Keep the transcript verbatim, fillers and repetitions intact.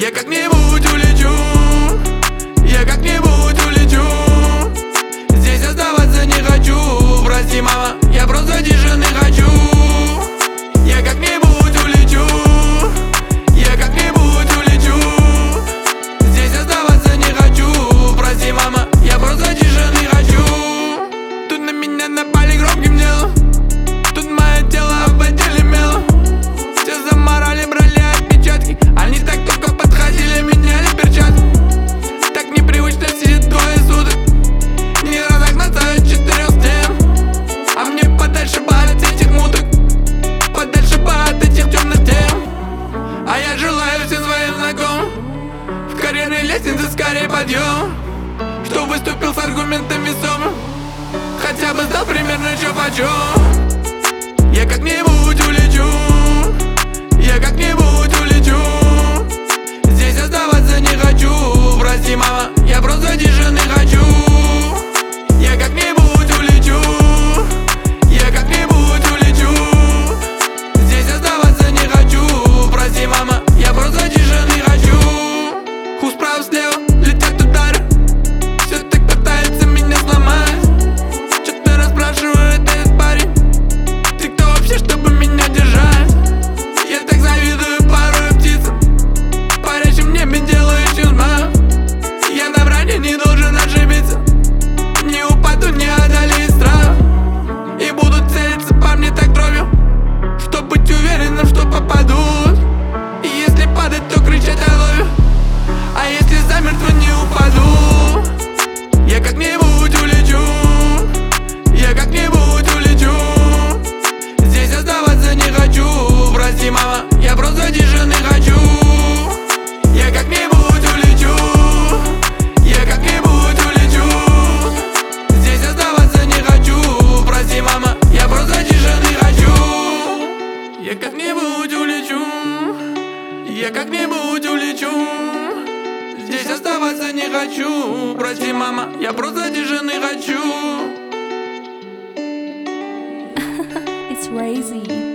Я как-нибудь улечу, я как-нибудь улечу. Здесь оставаться не хочу, прости, мама, я просто тишины хочу. Я как-нибудь улечу, я как-нибудь улечу. Здесь оставаться не хочу, прости, мама, я просто тишины хочу. Тут на меня напали громким делом, тут мое тело обделимело. Все заморали, брали отпечатки, они так только подходили, меняли перчатки. Так непривычно сидит двое суток, не разогнаться от четырех стен. А мне подальше бы от этих муток, подальше бы от этих темных тем. А я желаю всем своим знакомым в карьерной лестнице скорее подъем, кто выступил с аргументом весомым, хотя бы знал примерно чё почем. Я как-нибудь улечу, я как-нибудь улечу. Здесь оставаться не хочу, прости, мама, я просто тишины хочу. Я как-нибудь улечу, я как-нибудь улечу. Здесь оставаться не хочу, прости, мама, я просто тишины хочу. Ху справа слева, летят удары, все так пытается меня сломать. Что-то расспрашивает этот парень, ты кто вообще, чтобы меня держать? Я так завидую порой птицам, парящим в небе делающим зма. Я на броне не должен ошибиться, не упаду, не одолею страх. И будут целиться по мне так кровью, чтоб быть уверенным, что попадут. И если падать, то кричать I love you, а если замертво, не упаду. Я как-нибудь улечу, я как-нибудь улечу. Здесь оставаться не хочу, прости, мама, я просто тишины хочу. Я как-нибудь улечу, я как-нибудь улечу. Здесь оставаться не хочу, прости, мама, я просто тишины хочу. Я как-нибудь улечу, я как-нибудь улечу. Здесь оставаться не хочу, прости, мама, я просто тишины хочу. It's crazy.